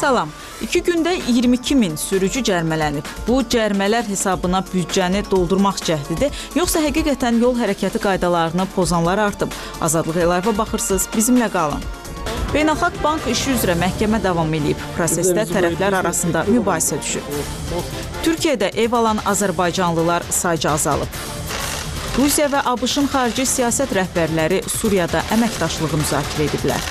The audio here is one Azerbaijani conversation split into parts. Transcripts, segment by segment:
Salam. 2 gündə 22 min sürücü cərmələnib. Bu cərmələr hesabına büdcəni doldurmaq cəhdidir, yoxsa həqiqətən yol hərəkəti qaydalarını pozanlar artıb? Azadlıq Live-a baxırsınız, bizimlə qalın. Beynəlxalq Bank işi üzrə məhkəmə davam edib. Prosesdə tərəflər arasında mübahisə düşüb. Türkiyədə ev alan azərbaycanlılar sayca azalıb. Rusiya və ABŞ-ın xarici siyasət rəhbərləri Suriyada əməkdaşlığı müzakirə ediblər.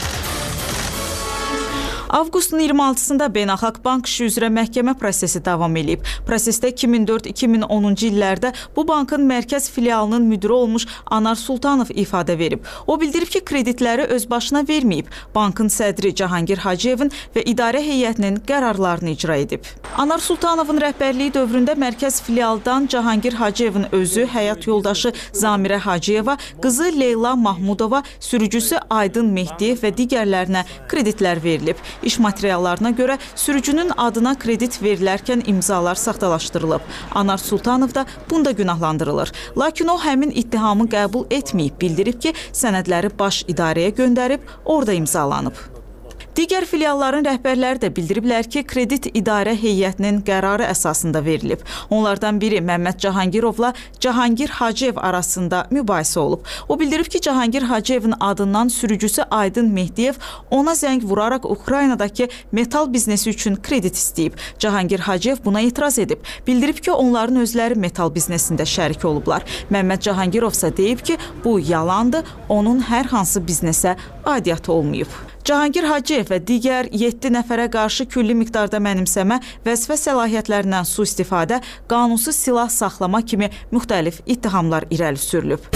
Avqustun 26-sında Beynəlxalq Bank işi üzrə məhkəmə prosesi davam edib. Prosesdə 2004-2010-cu illərdə bu bankın mərkəz filialının müdiri olmuş Anar Sultanov ifadə verib. O bildirib ki, kreditləri öz başına verməyib. Bankın sədri Cahangir Hacıyevin və idarə heyətinin qərarlarını icra edib. Anar Sultanovun rəhbərliyi dövründə mərkəz filialdan Cahangir Hacıyevin özü, həyat yoldaşı Zamirə Hacıyeva, qızı Leyla Mahmudova, sürücüsü Aydın Mehdiyev və digərlərinə kreditlər verilib. İş materiallarına görə sürücünün adına kredit verilərkən imzalar saxtalaşdırılıb. Anar Sultanov da bunda günahlandırılır. Lakin o həmin ittihamı qəbul etməyib, bildirib ki, sənədləri baş idarəyə göndərib, orada imzalanıb. Digər filialların rəhbərləri də bildiriblər ki, kredit idarə heyətinin qərarı əsasında verilib. Onlardan biri Məmməd Cahangirovla Cahangir Hacıyev arasında mübahisə olub. O bildirib ki, Cahangir Hacıyevin adından sürücüsü Aydın Mehdiyev ona zəng vuraraq Ukraynadakı metal biznesi üçün kredit istəyib. Cahangir Hacıyev buna etiraz edib. Bildirib ki, onların özləri metal biznesində şərik olublar. Məmməd Cahangirov isə deyib ki, bu yalandır, onun hər hansı biznesə aidiyyatı olmayıb. Cahangir Hacıyev və digər 7 nəfərə qarşı külli miqdarda mənimsəmə, vəzifə səlahiyyətlərindən sui-istifadə, qanunsuz silah saxlama kimi müxtəlif ittihamlar irəli sürülüb.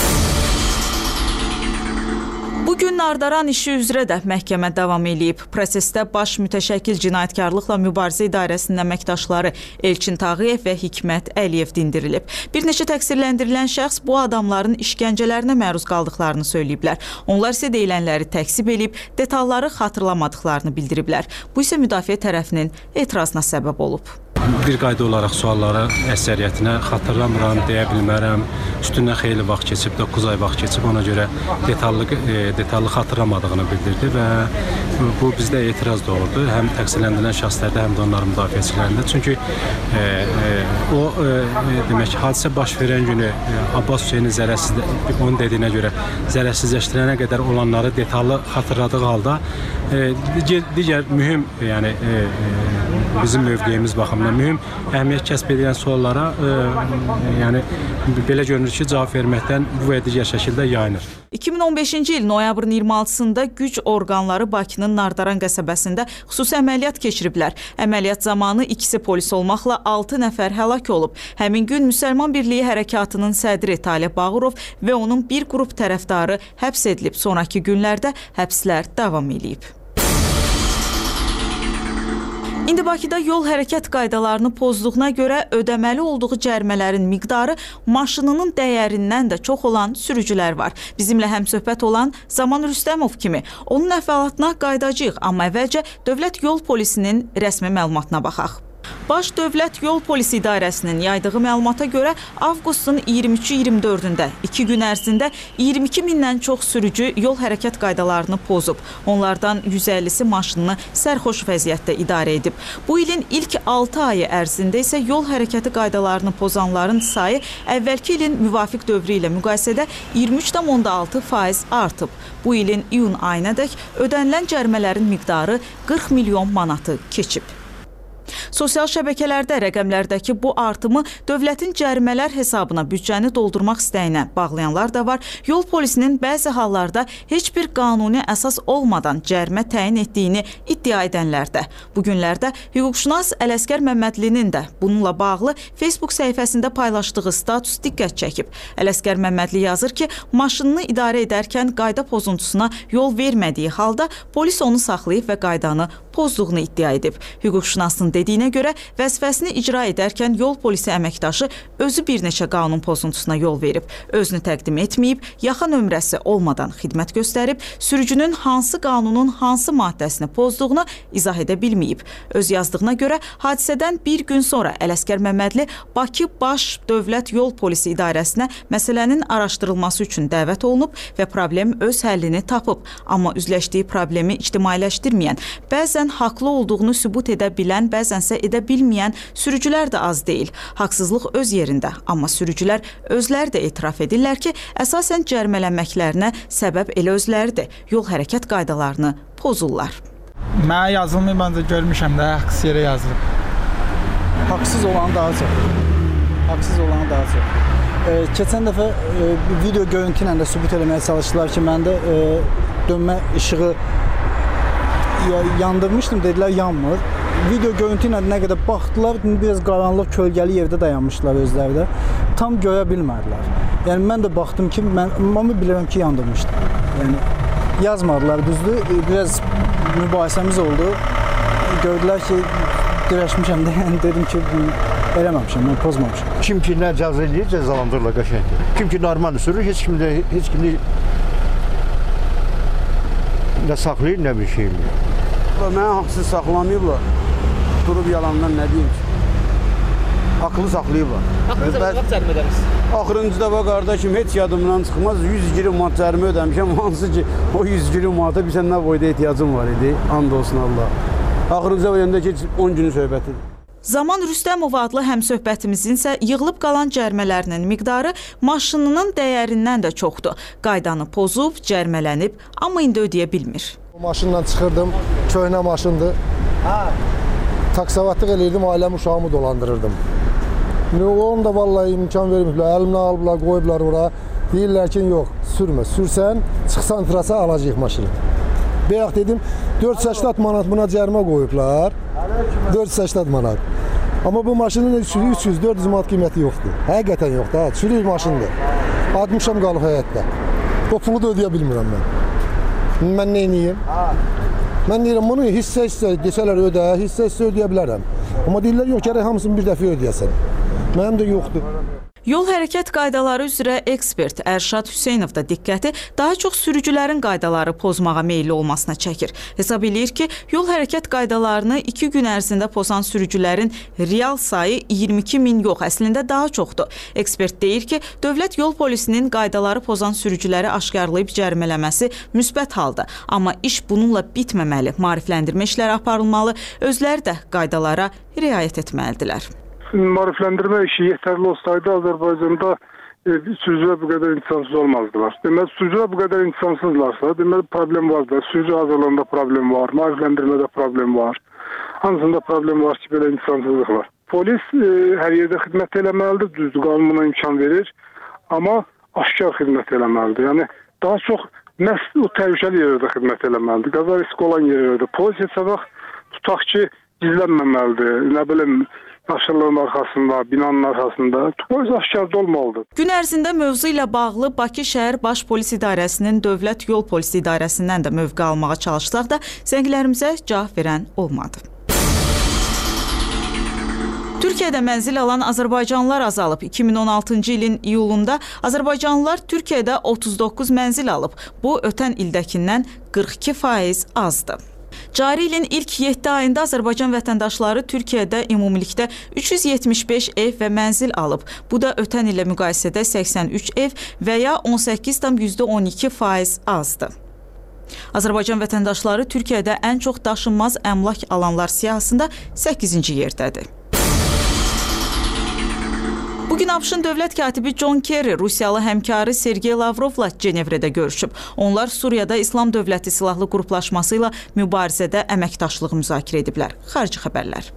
Bugün Nardaran işi üzrə də məhkəmə davam edib. Prosesdə baş mütəşəkkil cinayətkarlıqla mübarizə idarəsinin əməkdaşları Elçin Tağıyev və Hikmət Əliyev dindirilib. Bir neçə təqsirləndirilən şəxs bu adamların işgəncələrinə məruz qaldıqlarını söyləyiblər. Onlar isə deyilənləri təkzib edib, detalları xatırlamadıqlarını bildiriblər. Bu isə müdafiə tərəfinin etirazına səbəb olub. Bir qayda olaraq suallara əksəriyyətinə xatırlamıram, deyə bilmərəm. Üstündən xeyli vaxt keçib, 9 ay vaxt keçib, ona görə detallı xatırlamadığını bildirdi və bu bizdə etiraz doğurdu. Həm təqsirləndirilən şəxslərdə, həm də onların müdafiəçilərində. Çünki demək, hadisə baş verən günü Abbas Hüseynin onun dediyinə görə zərərsizləşdirənə qədər olanları detallı xatırladığı halda digər mühüm, yəni bizim mövqeyimiz baxımından mühüm əhəmiyyət kəsb edən suallara yəni belə görünür ki, cavab verməkdən bu və digər şəkildə yayınır. 2015-ci il noyabrın 26-sında güc orqanları Bakının Nardaran qəsəbəsində xüsusi əməliyyat keçiriblər. Əməliyyat zamanı ikisi polis olmaqla 6 nəfər həlak olub. Həmin gün Müsəlman Birliyi Hərəkatının sədri Talib Bağırov və onun bir qrup tərəfdarı həbs edilib. Sonraki günlərdə həbslər davam edib. İndi Bakıda yol hərəkət qaydalarını pozduğuna görə ödəməli olduğu cərmələrin miqdarı maşınının dəyərindən də çox olan sürücülər var. Bizimlə həmsöhbət olan Zaman Rüstəmov kimi onun əhvalatına qaydacağıq, amma əvvəlcə Dövlət Yol Polisinin rəsmi məlumatına baxaq. Baş Dövlət Yol Polisi İdarəsinin yaydığı məlumata görə avqustun 23-24-də 2 gün ərzində 22 mindən çox sürücü yol hərəkət qaydalarını pozub. Onlardan 150-si maşınını sərxoş vəziyyətdə idarə edib. Bu ilin ilk 6 ayı ərzində isə yol hərəkəti qaydalarını pozanların sayı əvvəlki ilin müvafiq dövrü ilə müqayisədə 23,6% artıb. Bu ilin iyun ayınadək ödənilən cərmələrin miqdarı 40 milyon manatı keçib. Sosial şəbəkələrdə rəqəmlərdəki bu artımı dövlətin cərimələr hesabına büdcəni doldurmaq istəyinə bağlayanlar da var. Yol polisinin bəzi hallarda heç bir qanuni əsas olmadan cərimə təyin etdiyini iddia edənlər də. Bu günlərdə hüquqşünas Ələsgər Məmmədlinin də bununla bağlı Facebook səhifəsində paylaşdığı status diqqət çəkib. Ələsgər Məmmədli yazır ki, maşınını idarə edərkən qayda pozuntusuna yol vermədiyi halda polis onu saxlayıb və qaydanı pozduğunu iddia edib. Hüquqşünasın dediyinə görə vəzifəsini icra edərkən yol polisi əməkdaşı özü bir neçə qanun pozuntusuna yol verib. Özünü təqdim etməyib, yaxa nömrəsi olmadan xidmət göstərib, sürücünün hansı qanunun hansı maddəsini pozduğunu izah edə bilməyib. Öz yazdığına görə hadisədən bir gün sonra Ələsgər Məmmədli Bakı Baş Dövlət Yol Polisi İdarəsinə məsələnin araşdırılması üçün dəvət olunub və problem öz həllini tapıb. Amma üzləşdiyi problemi ictimailəşdirməyən, bəzən bəzən haqlı olduğunu sübut edə bilən, bəzənsə edə bilməyən sürücülər də az deyil. Haqsızlıq öz yerində, amma sürücülər özləri də etiraf edirlər ki, əsasən cərimələnməklərinə səbəb elə özləridir. Yol hərəkət qaydalarını pozurlar. Mənə yazılmayıb, ancaq görmüşəm də, haqsız yerə yazılıb. Haqsız olanı daha çox. Keçən dəfə video görüntü ilə də sübut eləməyə çalışdılar ki, məndə dönmə işığı yandırmışdım, dedilər yanmır. Video görüntü ilə nə qədər baxdılar, biraz qaranlıq, kölgəli yerdə dayanmışdılar özləri də. Tam görə bilmədilər. Yəni mən də baxdım ki, amma bilirəm ki, yandırmışdım. Yəni yazmadılar, düzdür. Biraz mübahisəmiz oldu. Gördülər ki, dirəşmişəm də, yəni dedim ki, eləməmişəm, mən pozmamışam. Kim ki nə cəza eləyir, cəzalandırırlar qəşəngdir. Kim ki normal sürür, heç kimi nə saxlayır, nə bir şey eləyir. Mənə haqsız saxlamayıblar. Durub yalandan nə deyim ki? Haqlı saxlayıblar. Haqlı cərimədəniz. Axırıncı dəfə qardaşım heç yadımdan çıxmaz. 120 manat cərimə ödəmişəm. Hansı ki o 120 manata bir sən nə boyda ehtiyacım var idi. And olsun Allah. Axırıncı dəfə yəndə ki 10 günün söhbətidir. Zaman Rüstəmov adlı həmsöhbətimizin isə yığılıb qalan cərimələrinin miqdarı maşınının dəyərindən də çoxdur. Qaydanı pozub, cərimələnib, amma indi ödəyə bilmir. Maşınla çıxırdım, köhnə maşındır. Taksavatlıq eləyirdim, ailəm uşağımı dolandırırdım. Onu da vallahi imkan verməklər, əlimdən alıblar, qoyublar ora. Deyirlər ki, yox, sürmə, sürsən, çıxsan trasa alacaq maşını. Bəyək dedim, 480 manat buna cərimə qoyublar, 480 manat. Amma bu maşının 300-400 manat qiyməti yoxdur. Həqiqətən yoxdur, sürür maşındır. Atmışam qalıq həyətdə. O pulu da ödəyə bilmirəm mən. Mən nə edeyim? Mən deyirəm, bunu hissə-hissə desələr ödə, hissə-hissə ödəyə bilərəm. Amma deyirlər, yox, gərək hamısını bir dəfə ödəyəsən. Mənim də yoxdur. Yol hərəkət qaydaları üzrə ekspert Ərşad Hüseynov da diqqəti daha çox sürücülərin qaydaları pozmağa meyilli olmasına çəkir. Hesab eləyir ki, yol hərəkət qaydalarını 2 gün ərzində pozan sürücülərin real sayı 22 min yox, əslində daha çoxdur. Ekspert deyir ki, dövlət yol polisinin qaydaları pozan sürücüləri aşkarlayıb cərimələməsi müsbət haldır. Amma iş bununla bitməməli, maarifləndirmə işləri aparılmalı, özləri də qaydalara riayət etməlidirlər. Maarifləndirmə işi yetərli olsaydı Azərbaycanda sürücülər bu qədər insansız olmazdılar. Deməli, sürücülər bu qədər insansızlarsa, deməli problem vardır. Sürücü hazırlığında problem var, maarifləndirmədə problem var. Hansında problem var ki, belə insansızlıq var. Polis hər yerdə xidmət eləməlidir, düzdür, qanun buna imkan verir. Amma aşkar xidmət eləməlidir. Yəni, daha çox məhz o təhlükəli yerlərdə xidmət eləməlidir. Qaza riski olan yerlərdə. Polis heç vaxt tutaq ki, gizlənməməlidir. Nə bilim, daşırlığın arxasında, binanın arxasında polis aşkarda olmalıdır. Gün ərzində mövzu ilə bağlı Bakı şəhər Baş Polis İdarəsinin Dövlət Yol Polis İdarəsindən də mövqe almağa çalışsaq da zənglərimizə cavab verən olmadı. Türkiyədə mənzil alan azərbaycanlılar azalıb. 2016-cı ilin iyulunda azərbaycanlılar Türkiyədə 39 mənzil alıb. Bu, ötən ildəkindən 42% azdır. Cari ilin ilk 7 ayında Azərbaycan vətəndaşları Türkiyədə ümumilikdə 375 ev və mənzil alıb. Bu da ötən ilə müqayisədə 83 ev və ya 18,12% azdır. Azərbaycan vətəndaşları Türkiyədə ən çox daşınmaz əmlak alanlar siyahısında 8-ci yerdədir. Bugün ABŞ-ın dövlət katibi John Kerry Rusiyalı həmkarı Sergey Lavrovla Cenevrədə görüşüb. Onlar Suriyada İslam Dövləti silahlı qruplaşması ilə mübarizədə əməkdaşlığı müzakirə ediblər. Xarici xəbərlər.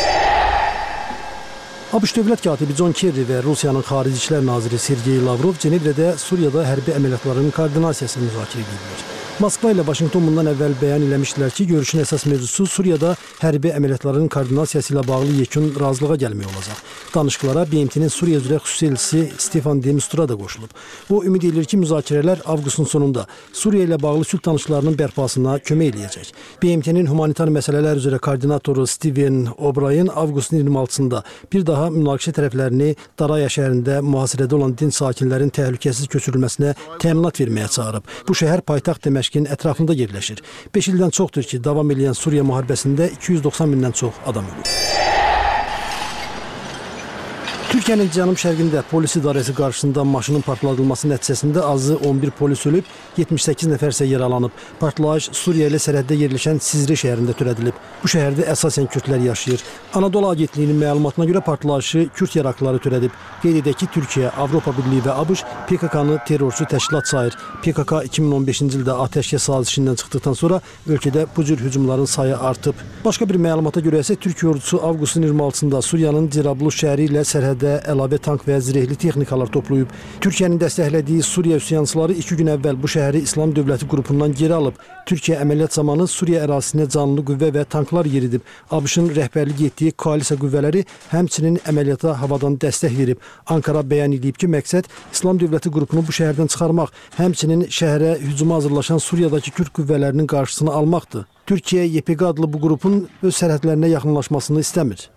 ABŞ dövlət katibi John Kerry və Rusiyanın Xarici İşlər naziri Sergey Lavrov Cenevrədə Suriyada hərbi əməliyyatların koordinasiyasını müzakirə ediblər. Moskva ilə Vaşinqton bundan əvvəl bəyan eləmişdilər ki, görüşün əsas mövzusu Suriyada hərbi əməliyyatların koordinasiyası ilə bağlı yekun razılığa gəlmək olacaq. Danışıqlara BMT-nin Suriya üzrə xüsusi elçisi Stefan de Mistura da qoşulub. O, ümid edir ki, müzakirələr avqustun sonunda Suriya ilə bağlı sülh danışıqlarının bərpasına kömək eləyəcək. BMT-nin humanitar məsələlər üzrə koordinatoru Steven O'Brien avqustun 26-sında bir daha münaqişə tərəflərini Daraya şəhərində mühasirədə olan din sakinlərin təhlükəsiz köçürülməsinə təminat verməyə çağırıb. Bu şəhər paytaxt Dəməşqin ətrafında yerləşir. 5 ildən çoxdur ki, davam edən Suriya müharibəsində 290 mindən çox adam ölüb. Türkiyənin cənub-şərqində polis idarəsi qarşısında maşının partladılması nəticəsində azı 11 polis ölüb, 78 nəfər isə yaralanıb. Partlayış Suriya ilə sərhəddə yerləşən Sizre şəhərində törədilib. Bu şəhərdə əsasən kürdlər yaşayır. Anadolu Agentliyinin məlumatına görə partlayışı Kürd yarakları törədib. Qeyd edək ki, Türkiyə, Avropa Birliyi və ABŞ PKK-nı terrorçu təşkilat sayır. PKK 2015-ci ildə atəşkəs sazişindən çıxdıqdan sonra ölkədə bu cür hücumların sayı artıb. Başqa bir məlumata görə isə Türkiyə ordusu avqustun 26-sında Suriyanın Cirablus şəhəri ilə sərhəddə əlavə tank və zirehli texnikalar toplayıb. Türkiyənin dəstəklədiyi Suriya üsyançıları 2 gün əvvəl bu şəhəri İslam Dövləti qrupundan geri alıb. Türkiyə əməliyyat zamanı Suriya ərazisinə canlı qüvvə və tanklar yeridib. ABŞ-ın rəhbərlik etdiyi koalisiya qüvvələri həmçinin əməliyyata havadan dəstək verib. Ankara bəyan edib ki, məqsəd İslam Dövləti qrupunu bu şəhərdən çıxarmaq, həmçinin şəhərə hücuma hazırlaşan Suriyadakı Kürd qüvvələrinin qarşısını almaqdır. Türkiyə YPG adlı bu qrupun öz sərhədlərinə yaxınlaşmasını istəmir.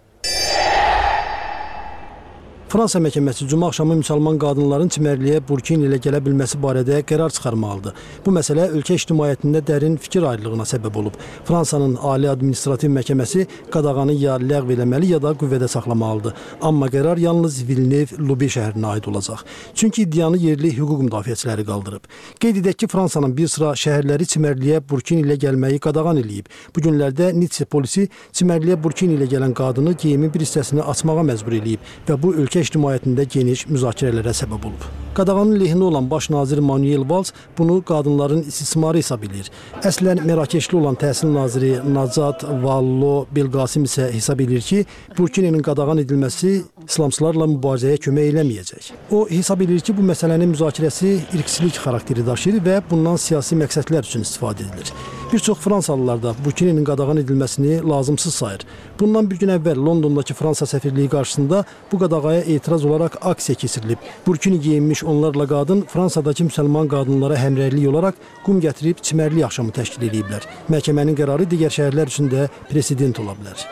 Fransa məhkəməsi cümə axşamı müsəlman qadınların çimərliyə Burkini ilə gələ bilməsi barədə qərar çıxarmalıdır. Bu məsələ ölkə ictimaiyyətində dərin fikir ayrılığına səbəb olub. Fransanın Ali Administrativ Məhkəməsi qadağanı ya ləğv eləməli, ya da qüvvədə saxlamalıdır. Amma qərar yalnız Villeneuve-Loubet şəhərinə aid olacaq. Çünki iddianı yerli hüquq müdafiəçiləri qaldırıb. Qeyd edək ki, Fransanın bir sıra şəhərləri çimərliyə Burkini ilə gəlməyi qadağan eləyib. Bu günlərdə Nice polisi çimərliyə Burkini ilə gələn qadını geyimin bir hissəsini açmağa məcbur eləyib və bu ölkə ictimaiyyətində geniş müzakirələrə səbəb olub. Qadağanın lehinə olan baş nazir Manuel Valls bunu qadınların istismarı hesab edir. Əslən Mərakeşli olan təhsil naziri Nacat Vallo Belqasim isə hesab edir ki, Burkinin qadağan edilməsi İslamçılarla mübarizəyə kömək eləməyəcək. O hesab edir ki, bu məsələnin müzakirəsi irqçilik xarakteri daşıyır və bundan siyasi məqsədlər üçün istifadə edilir. Bir çox Fransalılar da Burkinin qadağan edilməsini lazımsız sayır. Bundan bir gün əvvəl Londondakı Fransa səfirliyi qarşısında bu qadağaya etiraz olaraq aksiya keçirilib. Burkini geyinmiş onlarla qadın Fransadakı müsəlman qadınlara həmrəylik olaraq qum gətirib çimərlik axşamı təşkil ediblər. Məhkəmənin qərarı digər şəhərlər üçün də president ola bilər.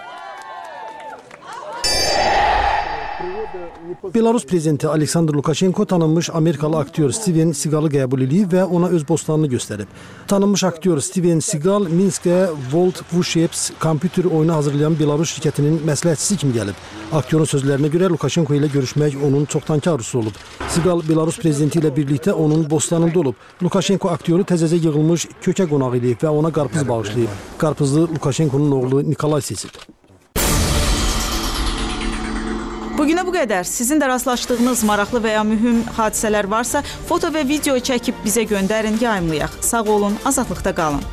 Belarus prezidenti Aleksandr Lukashenko tanınmış Amerikalı aktyor Steven Seagalı qəbul edib və ona öz bostanını göstərib. Tanınmış aktyor Steven Seagal Minskə Volt Vushevs kompüter oyunu hazırlayan Belarus şirkətinin məsləhətçisi kimi gəlib. Aktyorun sözlərinə görə Lukashenko ilə görüşmək onun çoxdankı arzusu olub. Seagal Belarus prezidenti ilə birlikdə onun bostanında olub. Lukashenko aktyoru təzəcə yığılmış kökə qonaq edib və ona qarpız bağışlayıb. Qarpızı Lukashenkonun oğlu Nikolay seçib. Bugünə bu qədər. Sizin də rastlaşdığınız maraqlı və ya mühüm hadisələr varsa, foto və video çəkib bizə göndərin, yayımlayaq. Sağ olun, azadlıqda qalın.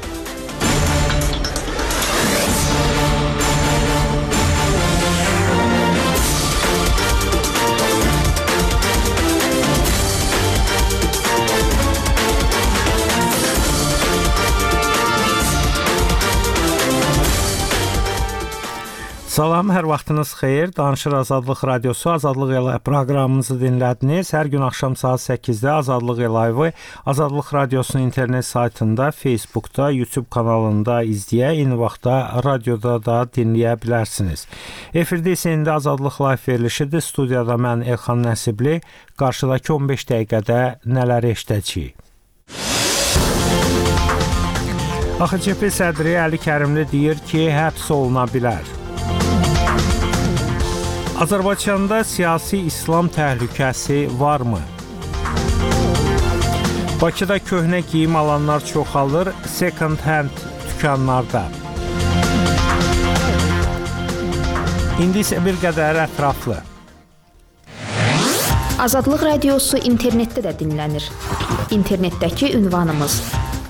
Salam, hər vaxtınız xeyir. Danışır Azadlıq Radiosu, Azadlıq Live proqramımızı dinlədiniz. Hər gün axşam saat 8-də Azadlıq Live Azadlıq Radiosunun internet saytında, Facebookda, YouTube kanalında izləyə, eyni vaxtda radioda da dinləyə bilərsiniz. Efirdə isə indi Azadlıq Live verilişidir. Studiyada mən Elxan Nəsibli. Qarşıdakı 15 dəqiqədə nələr eşidəcəyik? AXCP sədri Əli Kərimli deyir ki, həbs oluna bilər. Azərbaycanda siyasi İslam təhlükəsi varmı? Bakıda köhnə geyim alanlar çoxalır, second hand dükanlarda. İndi isə bir qədər ətraflı. Azadlıq Radiosu internetdə də dinlənir. İnternetdəki ünvanımız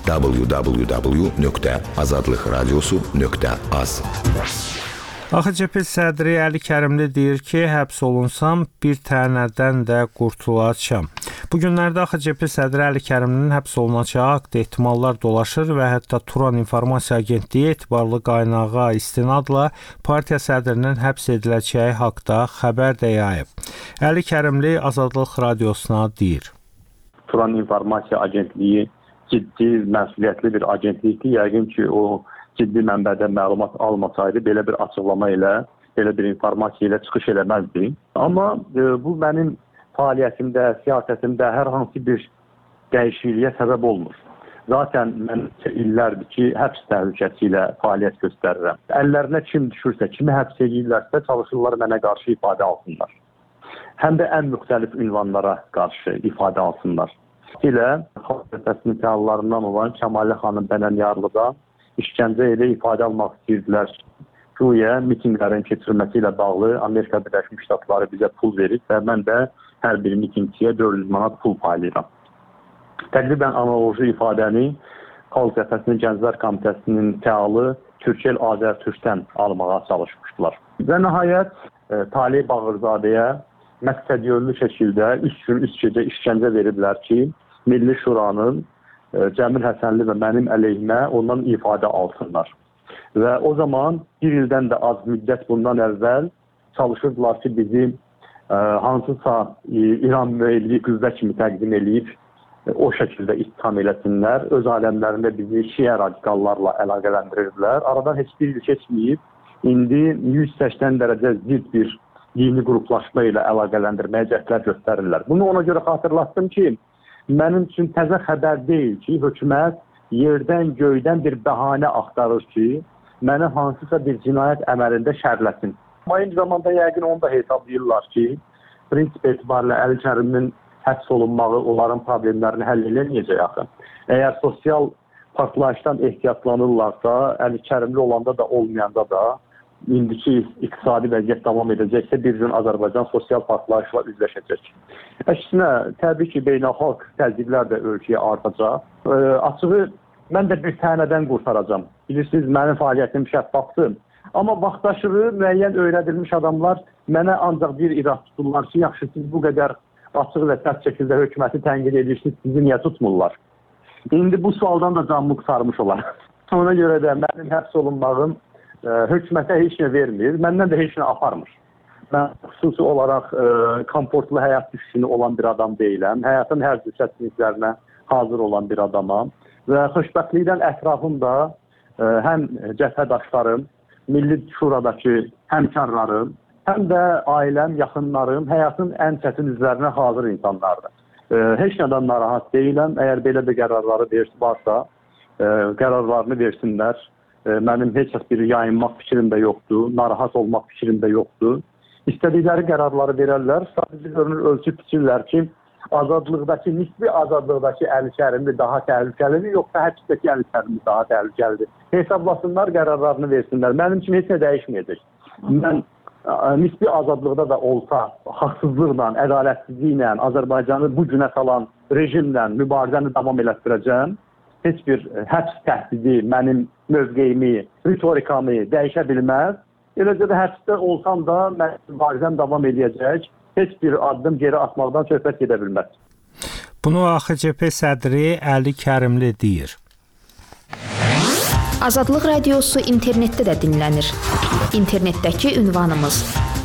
www.azadlıqradiosu.az. AXCP sədri Əli Kərimli deyir ki, həbs olunsam bir tənədən də qurtulacam. Bu günlərdə AXCP sədri Əli Kərimlinin həbs olunacağı haqqında ehtimallar dolaşır və hətta Turan İnformasiya Agentliyi etibarlı qaynağa istinadla partiya sədrinin həbs ediləcəyi haqqında xəbər də yayıb. Əli Kərimli Azadlıq Radiosuna deyir. Turan İnformasiya Agentliyi ciddi, məsuliyyətli bir agentlikdir. Yəqin ki, o ciddi mənbədən məlumat almasaydı, belə bir açıqlama ilə, belə bir informasiya ilə çıxış eləməzdi. Amma bu mənim fəaliyyətimdə, siyasətimdə hər hansı bir dəyişikliyə səbəb olmur. Zaten mən illərdir ki, həbs təhlükəsi ilə fəaliyyət göstərirəm. Əllərinə kim düşürsə, kimi həbs edirlərsə, çalışırlar mənə qarşı ifadə alsınlar. həm də ən müxtəlif ünvanlara qarşı ifadə alsınlar. Ilə Xalq Cəbhəsinin fəallarından olan Kəmalə xanım Bənənyarlı da işgəncə ilə ifadə almaq istəyirdilər. Güya mitinqlərin keçirilməsi ilə bağlı Amerika Birləşmiş Ştatları bizə pul verir və mən də hər bir mitingçiyə 400 manat pul paylayıram. Təqribən analoji ifadəni Xalq Cəbhəsinin Gənclər Komitəsinin fəalı Türkel Azərtürkdən almağa çalışmışdılar. Və nəhayət Talib Bağırzadəyə məqsədyönlü şəkildə 3 gün 3 gecə işgəncə veriblər ki, Milli Şuranın Cəmil Həsənli və mənim əleyhimə ondan ifadə alsınlar. Və o zaman bir ildən də az müddət bundan əvvəl çalışırdılar ki, bizi hansısa İran müəllifi qüvvə kimi təqdim edib o şəkildə ittiham eləsinlər. Öz aləmlərində bizi şiə radikallarla əlaqələndirirdilər. Aradan heç bir il keçməyib, indi 180 dərəcə zidd bir dini qruplaşma ilə əlaqələndirməyə cəhdlər göstərirlər. Bunu ona görə xatırlatdım ki, mənim üçün təzə xəbər deyil ki, hökumət yerdən, göydən bir bəhanə axtarır ki, məni hansısa bir cinayət əməlində şərləsin. Amma eyni zamanda yəqin onu da hesablayırlar ki, prinsip etibarilə Əli Kərimin həbs olunmağı onların problemlərini həll eləməyəcək axı. Əgər sosial partlayışdan ehtiyatlanırlarsa, Əli Kərimli olanda da, olmayanda da, indiki iqtisadi vəziyyət davam edəcəksə, bir gün Azərbaycan sosial partlayışla üzləşəcək. Əksinə, təbii ki, beynəlxalq təzyiqlər də ölkəyə artacaq. Açığı, mən də bir tənədən qurtaracam. Bilirsiniz, mənim fəaliyyətim şəffafdır. Amma vaxtaşırı müəyyən öyrədilmiş adamlar mənə ancaq bir irad tuturlar ki, yaxşı, siz bu qədər açıq və sərt şəkildə hökuməti tənqid edirsiniz, sizi niyə tutmurlar? İndi bu sualdan da canımı sarmış olar. Ona görə də mənim həbs olunmağım hökumətə heç nə vermir, məndən də heç nə aparmır. Mən xüsusi olaraq komfortlu həyat düşkünü olan bir adam deyiləm. Həyatın hər cür çətinliklərinə hazır olan bir adamam. Və xoşbəxtlikdən ətrafımda həm cəbhədaşlarım, Milli Şuradakı həmkarlarım, həm də ailəm, yaxınlarım həyatın ən çətin üzlərinə hazır insanlardır. Heç nədən narahat deyiləm. Əgər belə bir qərarları varsa, qərarlarını versinlər. Mənim heç bir yayınmaq fikrim də yoxdur, narahat olmaq fikrim də yoxdur. İstədikləri qərarları verərlər, sadəcə görünür ölçüb biçirlər ki, azadlıqdakı, nisbi azadlıqdakı Əli Kərimli daha təhlükəlidir, yoxsa həbsdəki Əli Kərimli daha təhlükəlidir. Hesablasınlar, qərarlarını versinlər. Mənim üçün heç nə dəyişməyəcək. Mən nisbi azadlıqda da olsa, haqsızlıqla, ədalətsizliklə, Azərbaycanı bu günə salan rejimlə mübarizəni davam elətdirəcəm. Heç bir həbs təhdidi mənim mövqeyimi, ritorikamı dəyişə bilməz. Eləcə də həbsdə olsam da mübarizəm davam edəcək. Heç bir addım geri atmaqdan söhbət gedə bilməz. Bunu AXCP sədri Əli Kərimli deyir. Azadlıq Radiosu internetdə də dinlənir. İnternetdəki ünvanımız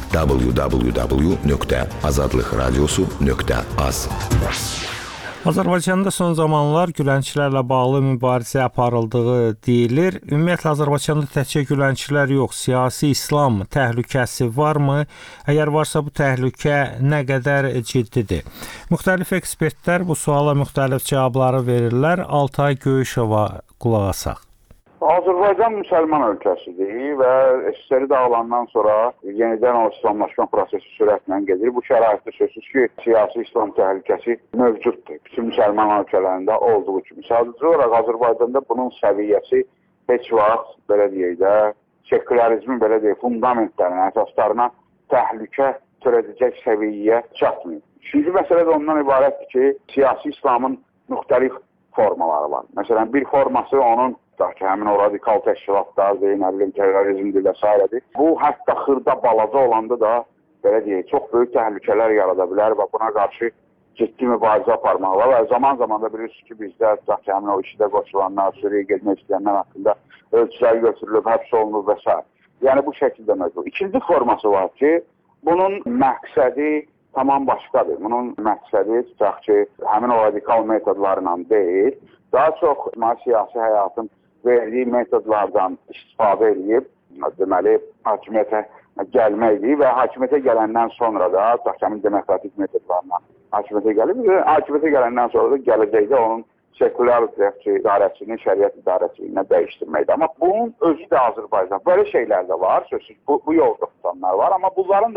www.azadlıqradiosu.az. Azərbaycanda son zamanlar gülənçilərlə bağlı mübarizə aparıldığı deyilir. Ümumiyyətlə Azərbaycanda təkcə gülənçilər yox, siyasi İslam təhlükəsi varmı? Əgər varsa bu təhlükə nə qədər ciddidir? Müxtəlif ekspertlər bu suala müxtəlif cavabları verirlər. Altay Göyüşova qulaq asaq. Azərbaycan müsəlman ölkəsidir və SSR dağılandan sonra yenidən o İslamlaşma prosesi sürətlə gedir. Bu şəraitdə sözsüz ki, siyasi İslam təhlükəsi mövcuddur. Bütün müsəlman ölkələrində olduğu kimi. Sadəcə olaraq Azərbaycanda bunun səviyyəsi heç vaxt, belə deyək də, sekülərizmin belə deyək, fundamentlərinə, əsaslarına təhlükə törədəcək səviyyəyə çatmıyor. İkinci məsələ də ondan ibarətdir ki, siyasi İslamın müxtəlif formaları var. Məsələn, bir forması onun ki, həmin o radikal təşkilatlardır, nə bilim, terrorizmdir və s. Bu, hətta xırda balaca olanda da, belə deyək, çox böyük təhlükələr yarada bilər və buna qarşı ciddi mübarizə aparmaq var. Və zaman-zaman da bilirsiniz ki, bizdə ki, həmin o işidə qoşulanlar, Suriyə getmək istəyənlər haqqında ölçülər götürülüb, həbs olunub və s. Yəni, bu şəkildə mövcud. İkinci forması var ki, bunun məqsədi tamam başqadır. Bunun məqsədi, tutaq ki, həmin o radikal metodlarla deyil, daha çox siyasi həyatın verdiyi metodlardan istifadə edib, deməli, hakimiyyətə gəlməkdir və hakimiyyətə gələndən sonra da, həmin demokratik metodlarla hakimiyyətə gəlib, hakimiyyətə gələndən sonra da gələcəkdə onun sekulyar idarəçinin, şəriət idarəçiliyinə dəyişdirməkdir. Amma bunun özü də Azərbaycan. Böyle şeylər də var, sözsüz, bu yolda tutanlar var, amma bunların da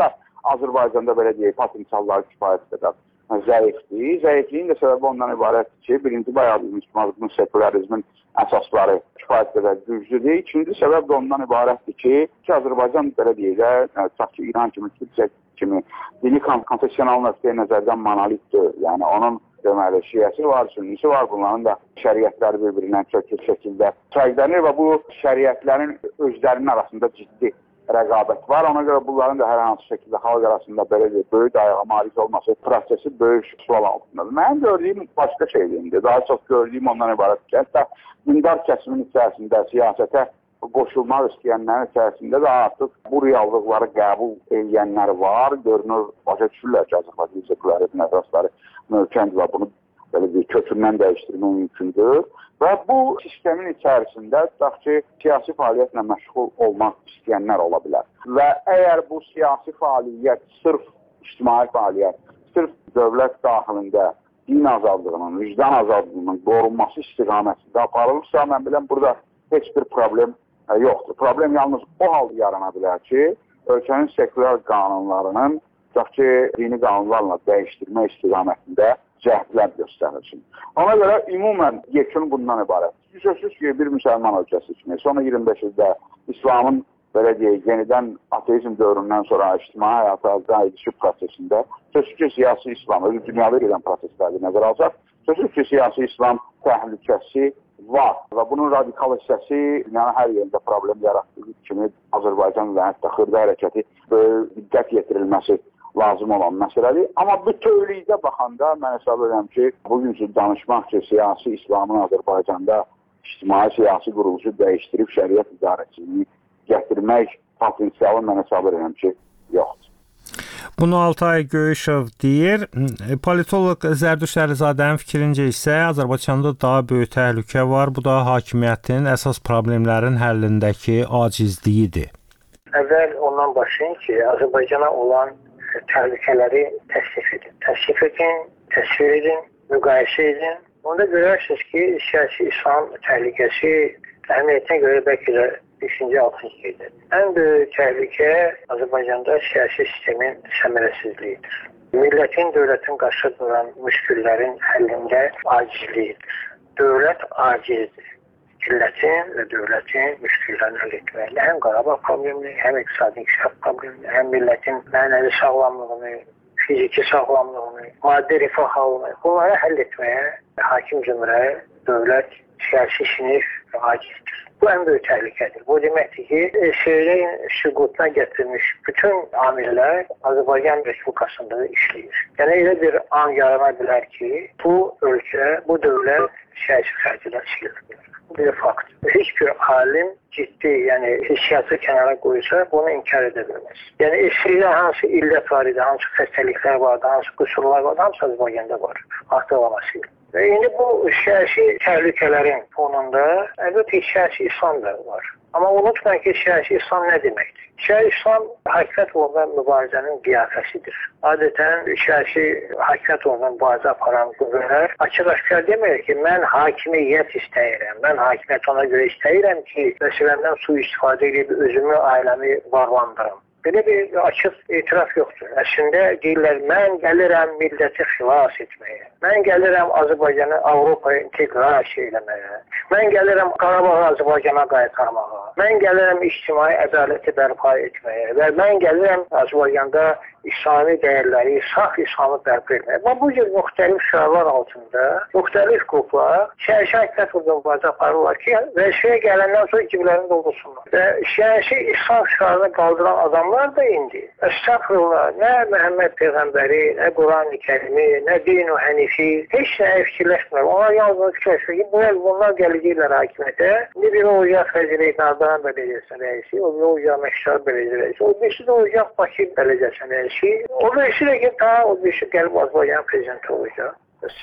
Azərbaycanda belə deyək, potensialları kifayət qədər zəifdir. Zəifliyin də səbəbi ondan ibarətdir ki, birinci bayaq müsəlmanlığın, sekülərizmin əsasları kifayət qədər güclüdür. İkinci səbəb də ondan ibarətdir ki, Azərbaycan belə deyək də, tutaq ki, İran kimi, Türkiyə kimi dini konfessional nöqteyi nəzərdən monolitdir. Yəni onun deməli şiəsi var, sünnisi var. Bunların da şəriətləri bir-birindən köklü şəkildə fərqlənir və bu şəriətlərin özlərinin arasında ciddi rəqabət var. Ona görə bunların da hər hansı şəkildə xalq arasında belə bir böyük dayağa malik olması prosesi böyük sual altındadır. Mənim gördüyüm başqa şeydir. Daha çox gördüyüm ondan ibarət ki, hətta dindar kəsimin içərisində siyasətə qoşulmaq istəyənlərin içərisində də artıq bu reallıqları qəbul edənlər var. Görünür, başa düşürlər ki, Azərbaycan sekülərizm əsasları möhkəmdir və bunu belə bir kökündən dəyişdirmək mümkündür. Və bu sistemin içərisində tutaq ki, siyasi fəaliyyətlə məşğul olmaq istəyənlər ola bilər. Və əgər bu siyasi fəaliyyət sırf ictimai fəaliyyət, sırf dövlət daxilində din azadlığının, vicdan azadlığının qorunması istiqamətində aparılırsa, mən biləm burada heç bir problem yoxdur. Problem yalnız o halda yarana bilər ki, ölkənin sekülər qanunlarının tutaq ki, dini qanunlarla dəyişdirmə istiqamətində cəhdlər göstərilsin. Ona görə ümumən yekun bundan ibarət. Sözsüz ki, bir müsəlman ölkəsi kimi son 25 ildə İslamın belə deyək, yenidən ateizm dövründən sonra ictimai həyata qayıdışı prosesində sözsüz ki, siyasi İslam, özü dünyada gedən proseslərdə nəzərə alsaq, sözsüz ki, siyasi İslam təhlükəsi var və bunun radikal hissəsi dünyanın hər yerində problem yaratdığı kimi Azərbaycan və hətta xırda hərəkəti böyük diqqət yetirilməsi lazım olan məsələdir. Amma bütövlükdə baxanda mən hesab edirəm ki, bugünkü danışmaq ki, siyasi İslamın Azərbaycanda ictimai siyasi quruluşu dəyişdirib şəriət idarəçiliyini gətirmək potensialı mən hesab edirəm ki, yoxdur. Bunu Altay Göyüşov deyir. Politolog Zərdüşt Əlizadənin fikrincə isə Azərbaycanda daha böyük təhlükə var. Bu da hakimiyyətin əsas problemlərin həllindəki acizliyidir. Əvvəl ondan başlayın ki, Azərbaycana olan təhlükələri təsnif edin. Təsnif edin, təsvir edin, müqayisə edin. Onda görərsiniz ki, siyasi İslam təhlükəsi əhəmiyyətinə görə bəlkə də 5-ci, 6-cı yerdə. Ən böyük təhlükə Azərbaycanda siyasi sistemin səmərəsizliyidir. Millətin, dövlətin qarşı duran müşküllərin həllində acizliyidir. Dövlət acizdir. Millətin və dövlətin müşküllərini həll etməklə həm Qarabağ problemini, həm iqtisadi inkişaf problemini, həm millətin mənəvi sağlamlığını, fiziki sağlamlığını, maddi rifah halını, bunları həll etməyə hakim cümlə, dövlət, siyasi sinif acizdir. Bu ən böyük təhlükədir. Bu deməkdir ki, SSR-in süqutuna gətirmiş bütün amillər Azərbaycan Respublikasında işləyir. Yəni elə bir an yarana bilər ki, bu ölkə, bu dövlət siyasi xərcdən silir. Bu bir fakt. Heç bir alim ciddi, yəni hissiyatı kənara qoysa, bunu inkar edə bilməz. Yəni SSR-də hansı illət var idi, hansı xəstəliklər vardı, hansı qüsurlar vardı, hamısı Azərbaycanda var. Artıqlaması ilə. Və indi bu siyasi təhlükələrin fonunda əlbəttə siyasi İslam da var. Amma unutmayın ki, siyasi İslam nə deməkdir? Siyasi İslam hakimiyyət uğrunda mübarizənin qiyafəsidir. Adətən siyasi hakimiyyət uğrunda mübarizə aparan qüvvələr açıq-aşkar demir ki, mən hakimiyyət istəyirəm, mən hakimiyyət ona görə istəyirəm ki, məsələmdən sui-istifadə edib özümü, ailəmi varlandırım. Belə bir açıq etiraf yoxdur. Əslində deyirlər, mən gəlirəm milləti xilas etməyə. Mən gəlirəm Azərbaycanı Avropaya inteqrasiya eləməyə. Mən gəlirəm Qarabağı Azərbaycana qaytarmağa. Mən gəlirəm ictimai ədaləti bərpa etməyə və mən gəlirəm Azərbaycanda İslami dəyərləri, saf İslamı bərpa etməyə. Bu cür müxtəlif şüarlar altında müxtəlif qruplar siyasi hakimiyyət uğrunda mübarizə aparırlar ki, vəzifəyə gələndən sonra ciblərini doldursunlar. Və siyasi İslam şüarını qaldıran adamlar da indi estağfurullah, nə Məhəmməd Peyğəmbəri, nə Quran-ı Kərimi, nə Din-i Hənifi heç nəyə fikirləşmirlər. Onlar yalnız fikirləşmir ki, bunlar gələcəklər hakimiyyətə. Bir olacaq Fəzil-i Nardan Bələdiyəsinin rəisi, o bir olacaq Məşhur Bələdiyyə rəisi, o birisi də olacaq Bakı Bələdiyəsinin rəisi. O birisi də ki, o birisi gəlib Azərbaycan prezidenti olacaq.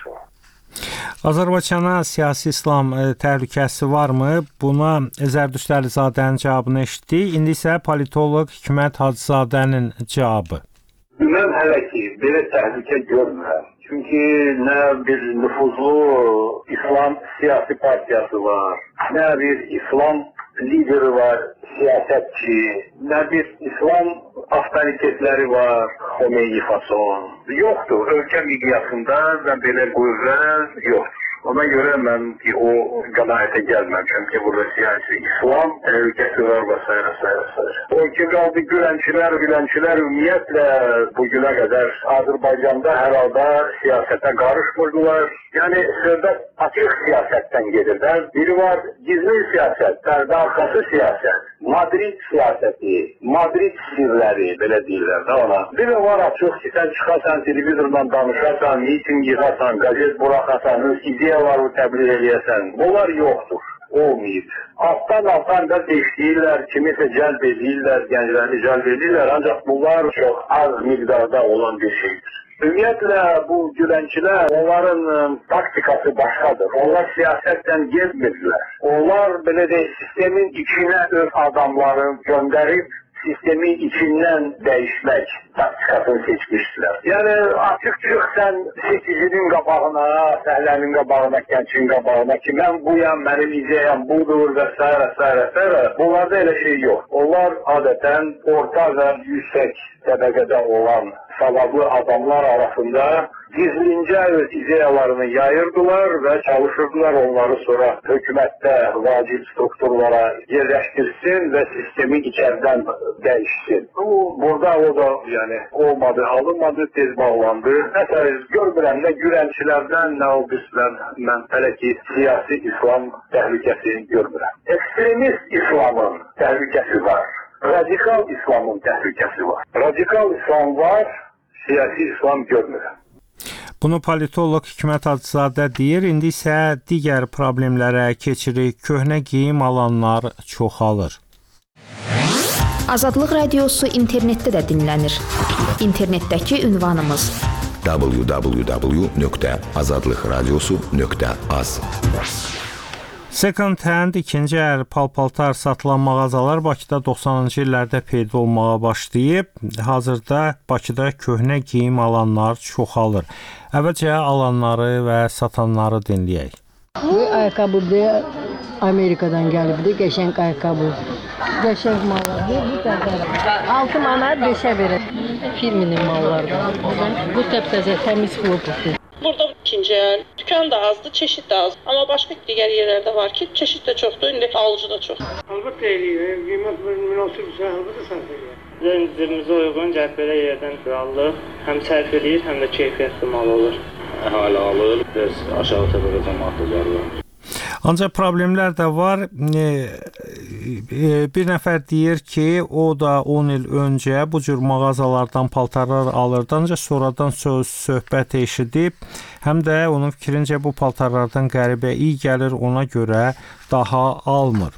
Azərbaycana siyasi İslam təhlükəsi varmı? Buna Zərdüşt Əlizadənin cavabını eşitdik. İndi isə politoloq Hikmət Hacızadənin cavabı. Mən hələ ki, belə təhlükə görmürəm. Çünki nə bir nüfuzlu İslam siyasi partiyası var, nə bir İslam lideri var, siyasetçi, ne bir İslam avtoritetleri var, Xomeyni fason. Yoktur. Ülke miqyasında ve böyle qüvvələr yoktur. Ona göre ben o qənaətə gəlməmişəm ki, burada siyasi İslam təhlükəsi var və s. O ki, qaldı Gülənçilər ümumiyyətlə bugüne kadar Azərbaycanda hər halda siyasete karışmırdılar. Yani söhbət açıq siyasetten gelirler. Biri var gizli siyaset, perde arkası siyaset, Madrid siyaseti, Madrid sirleri, belə deyirlər də ona. Bir de var açıq ki, sen çıkasan, televizordan danışasan, miting yığasan, gazet bırakasan, ideyaları təbliğ edəsən. Bunlar yoktur. Olmayıb. Alttan da değiştirirler, kimisə cəlb edirlər, gəncləri cəlb edirlər, ancaq bunlar çok az miqdarda olan bir şeydir. Ümumiyyətlə bu Gülənçilər, onların taktikası başqadır. Onlar siyasetten gezmirlər. Onlar belə de sistemin içine öz adamları gönderip sistemin içinden değişmek taktikasını seçmişler. Yani açık sen seçicinin qabağına, səhlənin qabağına, gençin qabağına ki ben buyam, benim ideyam budur vesaire. Bunlarda öyle şey yok. Onlar adeten orta ve yüksek təbəqədə olan savadlı adamlar arasında gizlince öz ideyalarını yayırdılar ve çalışırdılar onları sonra hükümette vacip strukturlara yerleştirsin ve sistemi içeriden değişsin. Burada o da yani olmadı, alınmadı, tez bağlandı. Mesela görmürəm ne Gülənçilərdən ne o ben hele ki siyasi İslam tehlikesi görmürəm. Ekstremist İslamın tehlikesi var. Radikal İslamın tehlikesi var. Radikal İslam var, siyasi İslam görmürəm. Bunu politolog Hikmət Hacızadə deyir. İndi isə digər problemlərə keçirik. Köhnə geyim alanlar çoxalır. Azadlıq Radiosu internetdə də dinlənir. İnternetdəki ünvanımız www.azadlıqradiosu.az. Second hand ikinci əl paltar satılan mağazalar Bakıda 90-cı illərdə peyda olmağa başlayıb. Hazırda Bakıda köhnə geyim alanlar çoxalır. Əvvəlcə alanları və satanları dinləyək. Bu ayakkabı Amerikadan gəlibdi, qəşəng ayakkabı. Qəşəng mallardır. Bu da 6 manat 5-ə verir. Firminin mallardır. Bu təptəzə təmiz xlopdur. Burada ikinci el, dükkan da azdı, çeşit de az. Ama başka diğer yerlerde var ki çeşit de çoktu, indi alıcı da çok. Albatta eliyor, qiymət münasib sahəbədə sərf edir. Zincirimizə uyğun gəlib belə yerdən alırıq. Həm sərf edir, həm də keyfiyyətli mal olur. Əhali alır, biraz aşağı təbəqə cəmaatı gəlir. Ancaq problemlər də var. Bir nəfər deyir ki, o da 10 il öncə bu cür mağazalardan paltarlar alırdı. Ancaq sonradan söhbət eşidib, həm də onun fikrincə bu paltarlardan qəribə iyi gəlir, ona görə daha almır.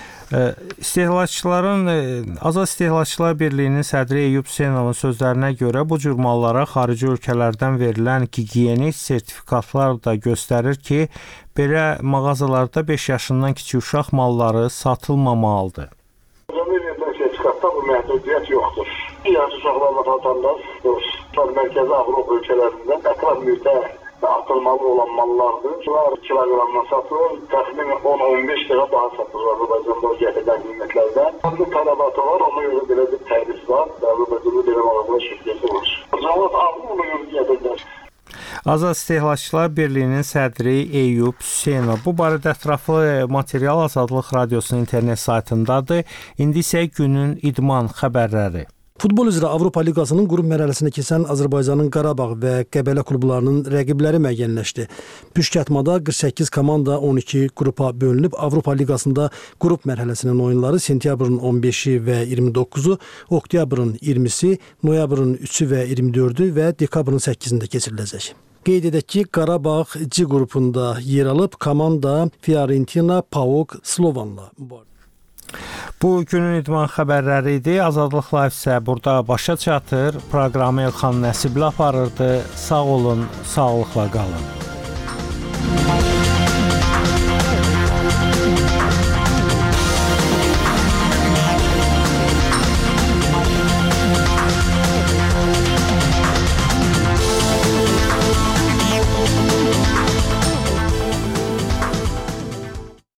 Azad İstehlakçılar Birliyinin sədri Eyüp Hüseynovun sözlərinə görə bu cür mallara xarici ölkələrdən verilən gigiyenik sertifikatlar da göstərir ki, belə mağazalarda 5 yaşından kiçik uşaq malları satılmamalıdır. Amerika'dan sertifikatta bu məhdudiyyət yoxdur. Yaş uşaqlarla satanlar mərkəzi Avropa ölkələrindən ətraf mühitə atılmalı olan mallardır. Bunlar kilogramdan satılır, təxminən 10-15 lira daha satılır Azərbaycanda o gətirdən qiymətlərdən. Bu tələbatı var, ona görə belə bir tədris var. Azərbaycanda belə mallar şirkəti var. Cavab aldı, ona görə gətirdən. Azad İstehlakçılar Birliyinin sədri Eyüp Hüseynov. Bu barədə ətraflı material Azadlıq Radiosunun internet saytındadır. İndi isə günün idman xəbərləri. Futbol üzrə Avropa Liqasının qrup mərhələsinə keçən Azərbaycanın Qarabağ və Qəbələ klublarının rəqibləri müəyyənləşdi. Püşkətmada 48 komanda 12 qrupa bölünüb. Avropa Liqasında qrup mərhələsinin oyunları sentyabrın 15-i və 29-u, oktyabrın 20-si, noyabrın 3-ü və 24-ü və dekabrın 8-də keçiriləcək. Qeyd edək ki, Qarabağ C qrupunda yer alıb, komanda Fiorentina, PAOK, Slovanla. Bu günün idman xəbərləri idi. Azadlıq Live isə burada başa çatır. Proqramı Elxan Nəsibli aparırdı. Sağ olun, sağlıqla qalın.